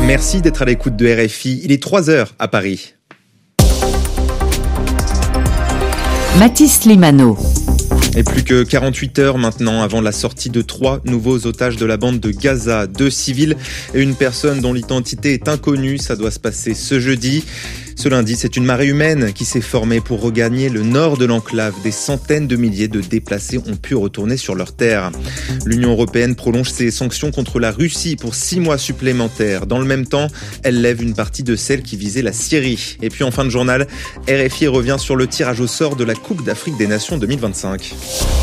Merci d'être à l'écoute de RFI. Il est 3h à Paris. Mathis Limano. Et plus que 48 heures maintenant avant la sortie de 3 nouveaux otages de la bande de Gaza, 2 civils et une personne dont l'identité est inconnue. Ça doit se passer ce jeudi. Ce lundi, c'est une marée humaine qui s'est formée pour regagner le nord de l'enclave. Des centaines de milliers de déplacés ont pu retourner sur leur terre. L'Union européenne prolonge ses sanctions contre la Russie pour 6 mois supplémentaires. Dans le même temps, elle lève une partie de celles qui visaient la Syrie. Et puis en fin de journal, RFI revient sur le tirage au sort de la Coupe d'Afrique des Nations 2025.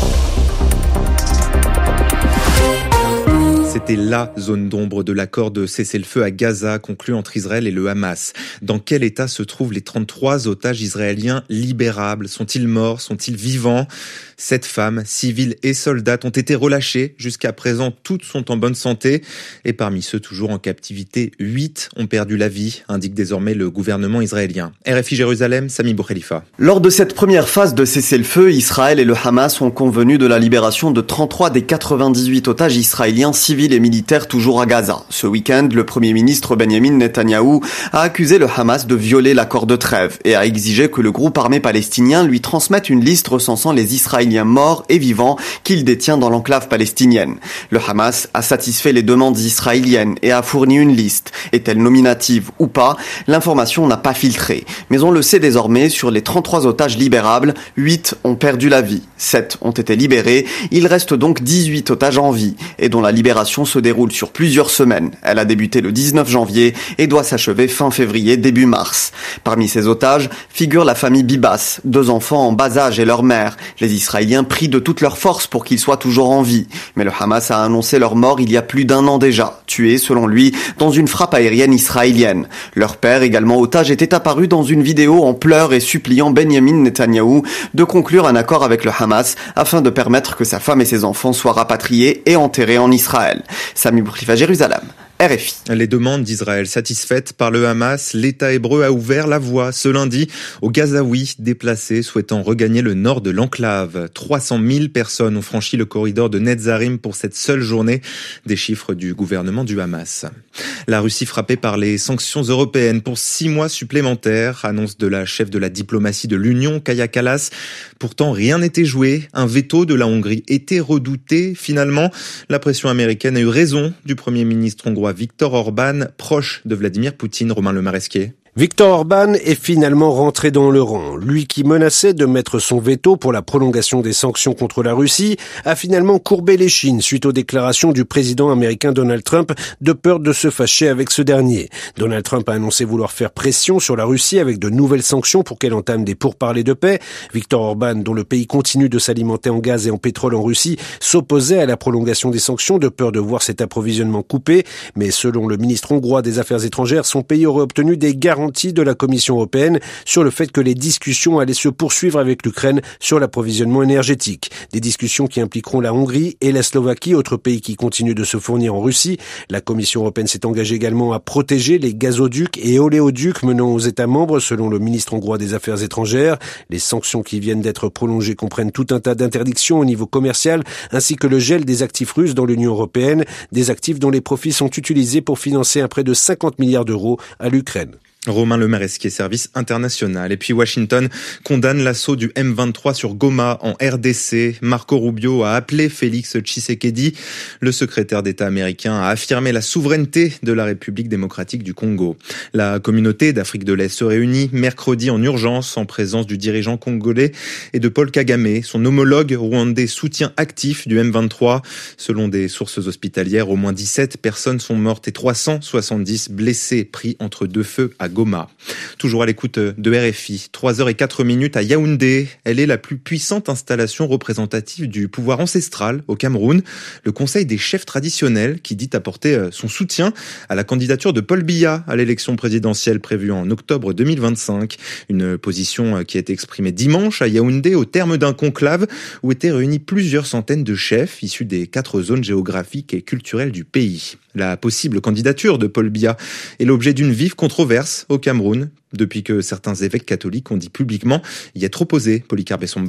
C'était la zone d'ombre de l'accord de cessez-le-feu à Gaza conclu entre Israël et le Hamas. Dans quel état se trouvent les 33 otages israéliens libérables ? Sont-ils morts ? Sont-ils vivants ? 7 femmes, civiles et soldats ont été relâchées. Jusqu'à présent, toutes sont en bonne santé. Et parmi ceux toujours en captivité, 8 ont perdu la vie, indique désormais le gouvernement israélien. RFI Jérusalem, Sami Boukhelifa. Lors de cette première phase de cessez-le-feu, Israël et le Hamas ont convenu de la libération de 33 des 98 otages israéliens civils et militaires toujours à Gaza. Ce week-end, le Premier ministre Benjamin Netanyahou a accusé le Hamas de violer l'accord de trêve et a exigé que le groupe armé palestinien lui transmette une liste recensant les Israéliens morts et vivants qu'il détient dans l'enclave palestinienne. Le Hamas a satisfait les demandes israéliennes et a fourni une liste. Est-elle nominative ou pas ? L'information n'a pas filtré. Mais on le sait désormais, sur les 33 otages libérables, 8 ont perdu la vie. 7 ont été libérés. Il reste donc 18 otages en vie et dont la libération se déroule sur plusieurs semaines. Elle a débuté le 19 janvier et doit s'achever fin février, début mars. Parmi ces otages figure la famille Bibas, 2 enfants en bas âge et leur mère. Les Israéliens prient de toutes leurs forces pour qu'ils soient toujours en vie. Mais le Hamas a annoncé leur mort il y a plus d'1 an déjà, tués selon lui dans une frappe aérienne israélienne. Leur père, également otage, était apparu dans une vidéo en pleurs et suppliant Benjamin Netanyahou de conclure un accord avec le Hamas afin de permettre que sa femme et ses enfants soient rapatriés et enterrés en Israël. Sami Boukhelifa, Jérusalem. RFI. Les demandes d'Israël satisfaites par le Hamas, l'État hébreu a ouvert la voie ce lundi aux Gazaouis déplacés souhaitant regagner le nord de l'enclave. 300 000 personnes ont franchi le corridor de Netzarim pour cette seule journée, des chiffres du gouvernement du Hamas. La Russie frappée par les sanctions européennes pour 6 mois supplémentaires, annonce de la chef de la diplomatie de l'Union, Kaja Kallas. Pourtant, rien n'était joué. Un veto de la Hongrie était redouté. Finalement, la pression américaine a eu raison du Premier ministre hongrois Viktor Orban, proche de Vladimir Poutine. Romain Le Maresquier. Viktor Orban est finalement rentré dans le rang. Lui qui menaçait de mettre son veto pour la prolongation des sanctions contre la Russie a finalement courbé l'échine suite aux déclarations du président américain Donald Trump de peur de se fâcher avec ce dernier. Donald Trump a annoncé vouloir faire pression sur la Russie avec de nouvelles sanctions pour qu'elle entame des pourparlers de paix. Viktor Orban, dont le pays continue de s'alimenter en gaz et en pétrole en Russie, s'opposait à la prolongation des sanctions de peur de voir cet approvisionnement coupé. Mais selon le ministre hongrois des Affaires étrangères, son pays aurait obtenu des garanties de la Commission européenne sur le fait que les discussions allaient se poursuivre avec l'Ukraine sur l'approvisionnement énergétique. Des discussions qui impliqueront la Hongrie et la Slovaquie, autres pays qui continuent de se fournir en Russie. La Commission européenne s'est engagée également à protéger les gazoducs et oléoducs menant aux États membres, selon le ministre hongrois des Affaires étrangères. Les sanctions qui viennent d'être prolongées comprennent tout un tas d'interdictions au niveau commercial, ainsi que le gel des actifs russes dans l'Union européenne, des actifs dont les profits sont utilisés pour financer un prêt de 50 milliards d'euros à l'Ukraine. Romain Le Maresquier, service international. Et puis Washington condamne l'assaut du M23 sur Goma en RDC. Marco Rubio a appelé Félix Tshisekedi. Le secrétaire d'État américain a affirmé la souveraineté de la République démocratique du Congo. La communauté d'Afrique de l'Est se réunit mercredi en urgence en présence du dirigeant congolais et de Paul Kagame. Son homologue rwandais soutien actif du M23. Selon des sources hospitalières, au moins 17 personnes sont mortes et 370 blessés pris entre 2 feux à Goma. Toujours à l'écoute de RFI, 3h04 à Yaoundé. Elle est la plus puissante installation représentative du pouvoir ancestral au Cameroun. Le Conseil des chefs traditionnels qui dit apporter son soutien à la candidature de Paul Biya à l'élection présidentielle prévue en octobre 2025. Une position qui a été exprimée dimanche à Yaoundé au terme d'un conclave où étaient réunis plusieurs centaines de chefs issus des 4 zones géographiques et culturelles du pays. La possible candidature de Paul Biya est l'objet d'une vive controverse au Cameroun, depuis que certains évêques catholiques ont dit publiquement y être opposés. Polycarpe Essomba.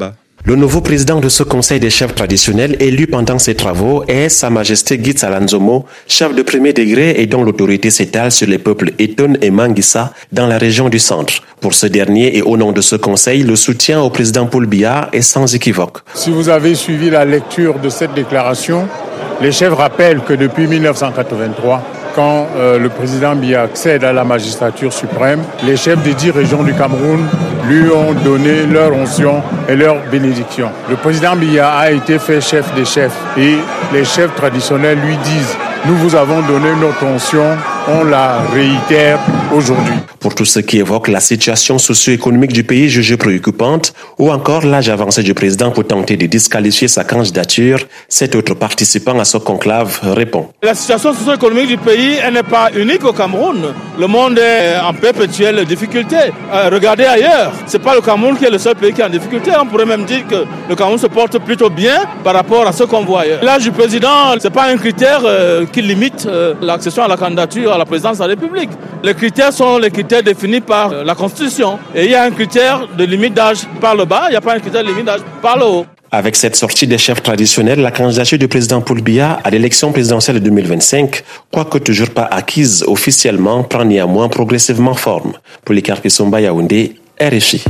Le nouveau président de ce conseil des chefs traditionnels élu pendant ses travaux est Sa Majesté Gitz Alanzomo, chef de premier degré et dont l'autorité s'étale sur les peuples Eton et Manguissa dans la région du centre. Pour ce dernier et au nom de ce conseil, le soutien au président Paul Biya est sans équivoque. Si vous avez suivi la lecture de cette déclaration, les chefs rappellent que depuis 1983, quand le président Biya accède à la magistrature suprême, les chefs des 10 régions du Cameroun lui ont donné leur onction et leur bénédiction. Le président Biya a été fait chef des chefs et les chefs traditionnels lui disent « Nous vous avons donné notre onction, on la réitère aujourd'hui ». Pour tout ce qui évoque la situation socio-économique du pays jugée préoccupante ou encore l'âge avancé du président pour tenter de disqualifier sa candidature, cet autre participant à ce conclave répond. La situation socio-économique du pays, elle n'est pas unique au Cameroun. Le monde est en perpétuelle difficulté. Regardez ailleurs. C'est pas le Cameroun qui est le seul pays qui est en difficulté. On pourrait même dire que le Cameroun se porte plutôt bien par rapport à ce qu'on voit ailleurs. L'âge du président, c'est pas un critère qui limite l'accession à la candidature à la présidence de la République. Les critères sont les critères définis par la Constitution. Et il y a un critère de limite d'âge par le bas, il n'y a pas un critère de limite d'âge par le haut. Avec cette sortie des chefs traditionnels, la candidature du président Paul Biya à l'élection présidentielle de 2025, quoique toujours pas acquise officiellement, prend néanmoins progressivement forme. Polycarpe Isomba, Yaoundé, RFI.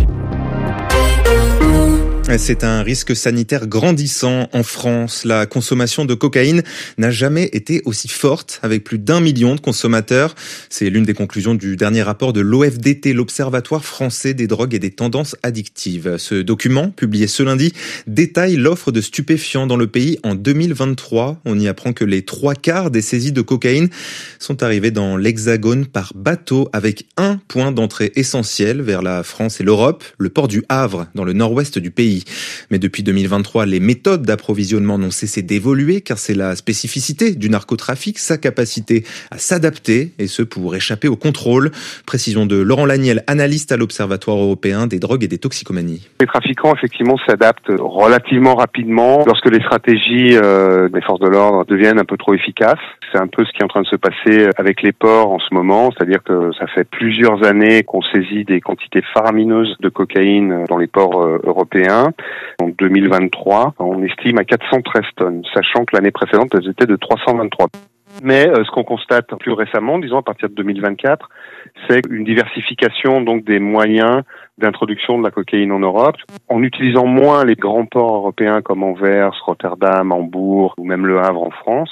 C'est un risque sanitaire grandissant en France. La consommation de cocaïne n'a jamais été aussi forte, avec plus d'1 million de consommateurs. C'est l'une des conclusions du dernier rapport de l'OFDT, l'Observatoire français des drogues et des tendances addictives. Ce document, publié ce lundi, détaille l'offre de stupéfiants dans le pays en 2023. On y apprend que les 3/4 des saisies de cocaïne sont arrivées dans l'Hexagone par bateau, avec un point d'entrée essentiel vers la France et l'Europe, le port du Havre, dans le nord-ouest du pays. Mais depuis 2023, les méthodes d'approvisionnement n'ont cessé d'évoluer, car c'est la spécificité du narcotrafic, sa capacité à s'adapter, et ce pour échapper au contrôle. Précision de Laurent Laniel, analyste à l'Observatoire européen des drogues et des toxicomanies. Les trafiquants, effectivement, s'adaptent relativement rapidement lorsque les stratégies des forces de l'ordre deviennent un peu trop efficaces. C'est un peu ce qui est en train de se passer avec les ports en ce moment, c'est-à-dire que ça fait plusieurs années qu'on saisit des quantités faramineuses de cocaïne dans les ports européens. En 2023, on estime à 413 tonnes, sachant que l'année précédente, elles étaient de 323. Mais ce qu'on constate plus récemment, disons à partir de 2024, c'est une diversification donc des moyens d'introduction de la cocaïne en Europe, en utilisant moins les grands ports européens comme Anvers, Rotterdam, Hambourg ou même Le Havre en France,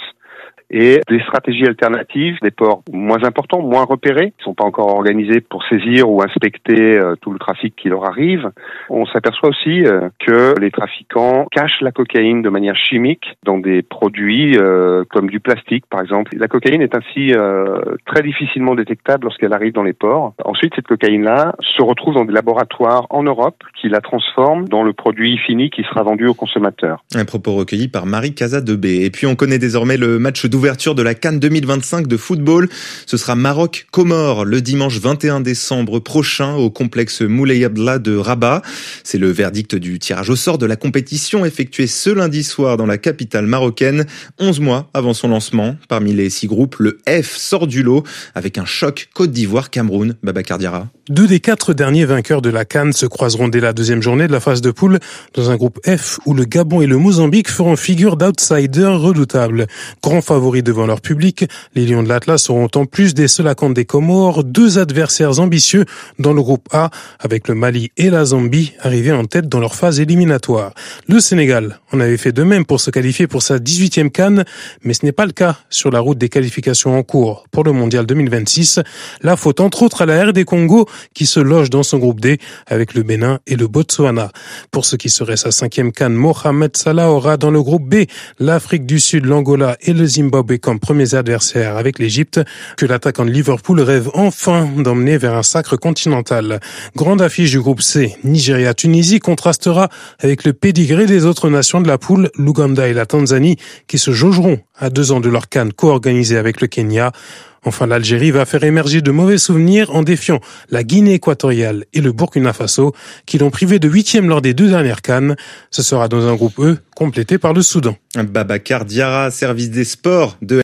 et des stratégies alternatives, des ports moins importants, moins repérés, qui ne sont pas encore organisés pour saisir ou inspecter tout le trafic qui leur arrive. On s'aperçoit aussi que les trafiquants cachent la cocaïne de manière chimique dans des produits comme du plastique, par exemple. La cocaïne est ainsi très difficilement détectable lorsqu'elle arrive dans les ports. Ensuite, cette cocaïne-là se retrouve dans des laboratoires en Europe qui la transforment dans le produit fini qui sera vendu aux consommateurs. Un propos recueilli par Marie Casadebé. Et puis on connaît désormais le match d'ouverture de la CAN 2025 de football. Ce sera Maroc-Comores le dimanche 21 décembre prochain au complexe Moulay Abdallah de Rabat. C'est le verdict du tirage au sort de la compétition effectué ce lundi soir dans la capitale marocaine, 11 mois avant son lancement. Parmi les 6 groupes, le F sort du lot avec un choc Côte d'Ivoire-Cameroun. Babacar Diarra. 2 des 4 derniers vainqueurs de la CAN se croiseront dès la deuxième journée de la phase de poule dans un groupe F où le Gabon et le Mozambique feront figure d'outsiders redoutables. Grands favoris devant leur public, les Lions de l'Atlas seront en plus des Selacantes des Comores, 2 adversaires ambitieux dans le groupe A avec le Mali et la Zambie arrivés en tête dans leur phase éliminatoire. Le Sénégal en avait fait de même pour se qualifier pour sa 18e CAN, mais ce n'est pas le cas sur la route des qualifications en cours pour le Mondial 2026. La faute entre autres à la RD Congo qui se loge dans son groupe D avec le Bénin et le Botswana. Pour ce qui serait sa 5e CAN, Mohamed Salah aura dans le groupe B l'Afrique du Sud, l'Angola et le Zimbabwe comme premiers adversaires avec l'Égypte, que l'attaquant de Liverpool rêve enfin d'emmener vers un sacre continental. Grande affiche du groupe C, Nigeria-Tunisie contrastera avec le pédigré des autres nations de la poule, l'Ouganda et la Tanzanie, qui se jaugeront à 2 ans de leur CAN co-organisée avec le Kenya. Enfin, l'Algérie va faire émerger de mauvais souvenirs en défiant la Guinée équatoriale et le Burkina Faso, qui l'ont privé de 8e lors des 2 dernières CAN. Ce sera dans un groupe E, complété par le Soudan. Babacar Diarra, service des sports de